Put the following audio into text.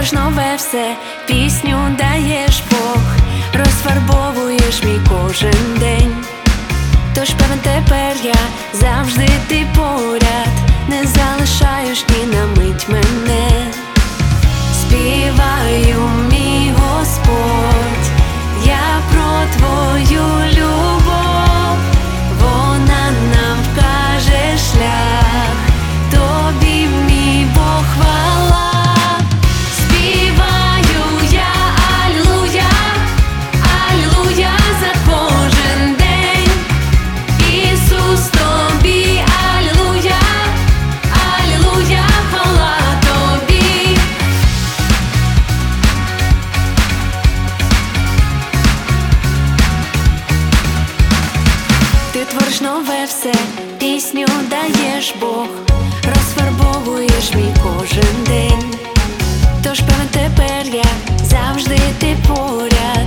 твориш нове все, пісню даєш Бог, розфарбовуєш мій кожен день. Тож певен тепер я завжди ти поряд, не залишаєш ні на мить мене. Співаю, мій Господь, я про твою любов, вона нам вкаже шлях, тобі, мій Бог, хвала. Співаю я алілуя, алілуя за кожен день. Ісус, тобі алілуя, алілуя, хвала тобі. Ти твориш нове все, пісню даєш Бог, розфарбовуєш мій кожен день. Тож певен тепер я завжди ти поряд,